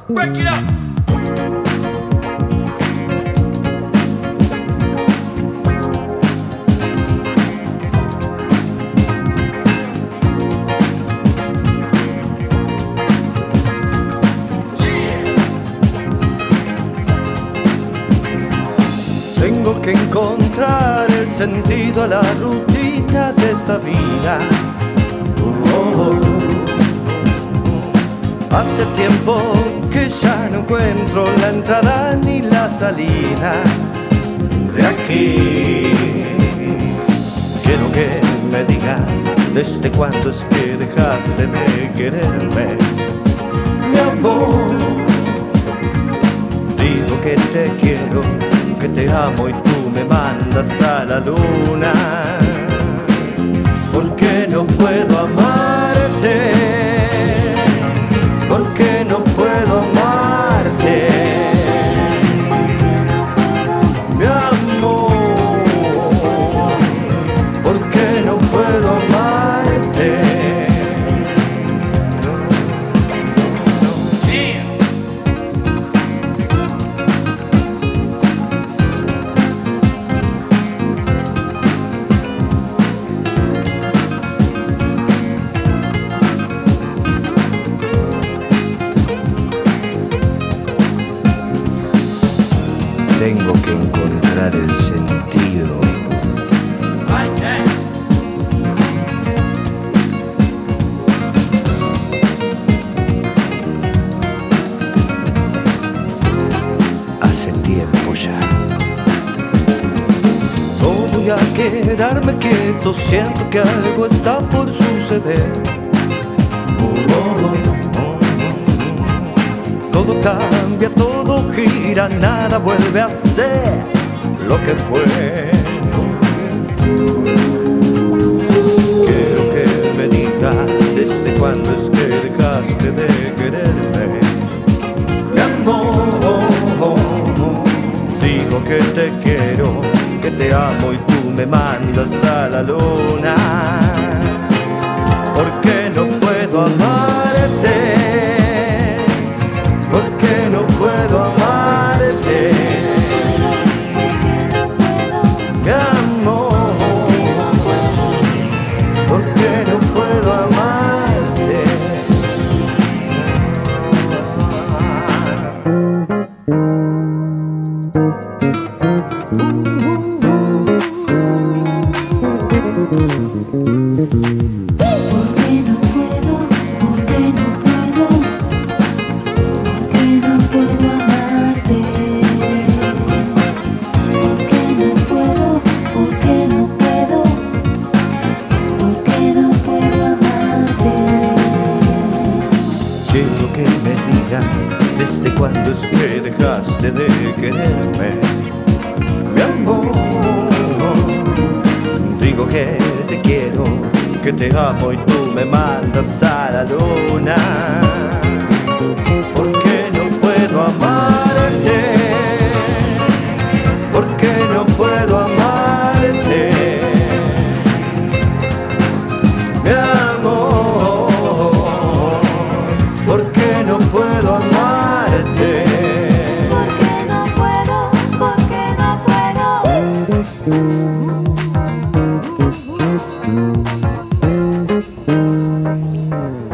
Break it up. Tengo que encontrar el sentido a la rutina de esta vida. Hace tiempo que ya no encuentro la entrada ni la salida de aquí. Quiero que me digas desde cuándo es que dejaste de quererme, mi amor. Digo que te quiero, que te amo y tú me mandas a la luna. ¿Por qué no puedo amarte? ¿Por qué no puedo amarte? Mi amor, ¿por qué no puedo amarte? Tengo que encontrar el sentido. Hace tiempo ya. No voy a quedarme quieto, siento que algo está por suceder. Todo cambia, todo gira, nada vuelve a ser lo que fue. Quiero que me digas desde cuándo es que dejaste de quererme, mi amor. Digo que te quiero, que te amo y tú me mandas a la luna. ¿Por qué no puedo amarte? ¿Por qué no puedo amarte? Mi amor, ¿por qué no puedo amarte? Quiero que me digas desde cuándo es que dejaste de quererme, mi amor. Digo que te quiero, que te amo y tú me mandas a la luna. ¿Por qué no puedo amarte? ¿Por qué no puedo amarte? Mi amor, ¿por qué no puedo amarte? ¿Por qué no puedo? ¿Por qué no puedo?